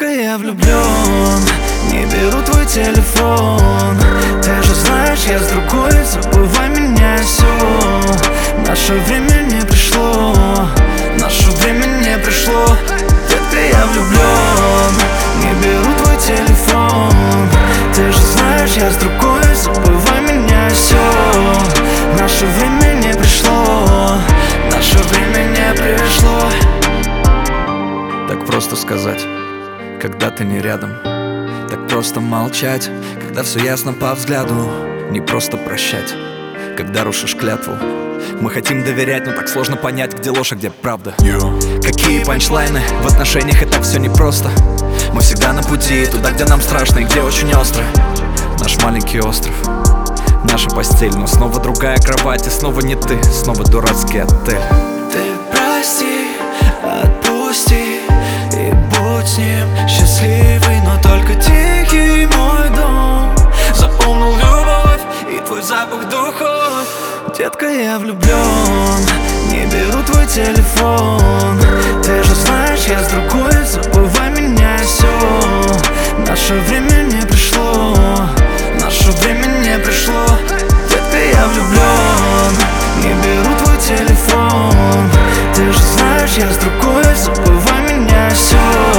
я влюблен, не беру твой телефон. Ты же знаешь, я с другой, забывай меня, все. Наше время не пришло, наше время не пришло. Детка, я влюблен, не беру твой телефон. Ты же знаешь, я с другой, забывай меня, все. Наше время не пришло, наше время не пришло. Так просто сказать, когда ты не рядом. Так просто молчать, когда все ясно по взгляду. Не просто прощать, когда рушишь клятву. Мы хотим доверять, но так сложно понять, где ложь, а где правда. Какие панчлайны в отношениях, и так все непросто. Мы всегда на пути, туда, где нам страшно и где очень остро. Наш маленький остров, наша постель, но снова другая кровать, и снова не ты, снова дурацкий отель. Ты прости, отпусти и будь с ним счастливый, но только тихий мой дом. Запомнил любовь и твой запах духов. Детка, я влюблен, не беру твой телефон. Ты же знаешь, я с другой, забывай меня, все. Наше время не пришло, наше время не пришло. Детка, я влюблен, не беру твой телефон. Ты же знаешь, я с другой, забывай меня, все.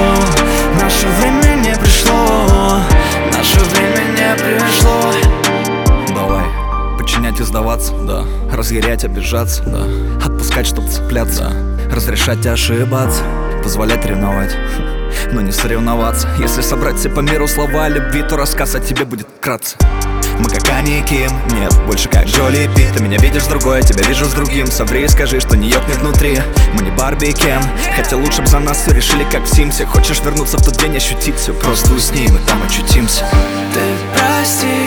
Наше время не пришло, наше время не пришло. Давай, подчинять и сдаваться, да. Разъярять, обижаться, да. Отпускать, чтоб цепляться, да. Разрешать ошибаться, позволять ревновать, но не соревноваться. Если собрать все по миру слова любви, то рассказ о тебе будет вкратце. Мы как Ани и Ким, нет, больше как Джоли и Пит. Ты меня видишь с другой, тебя вижу с другим. Соври и скажи, что не ёкнет внутри. Мы не Барби и Кен, хотя лучше б за нас все решили как в Симсе. Хочешь вернуться в тот день, ощутить все, просто усни, мы там очутимся. Ты прости,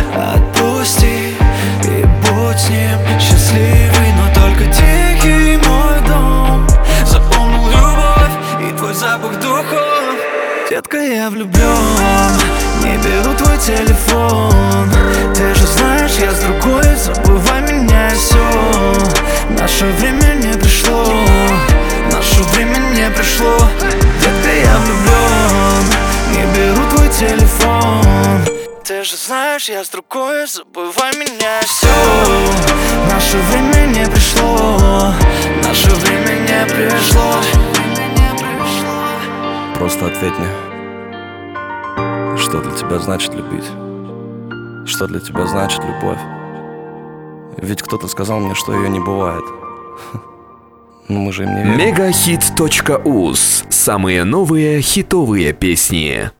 отпусти и будь с ним счастливый, но только тихий мой дом. Запомнил любовь и твой запах духов. Детка, я влюблен, не беру твой телефон. Ты же знаешь, я с другой, забывай меня, все. Наше время не пришло, наше время не пришло. Детка, я влюблен, не беру твой телефон. Ты же знаешь, я с другой, забывай меня, все. Наше время не пришло, наше время не пришло. Просто ответь мне, что для тебя значит любить? Что для тебя значит любовь? Ведь кто-то сказал мне, что ее не бывает. Но мы же им не верим. Мегахит.уз. Самые новые хитовые песни.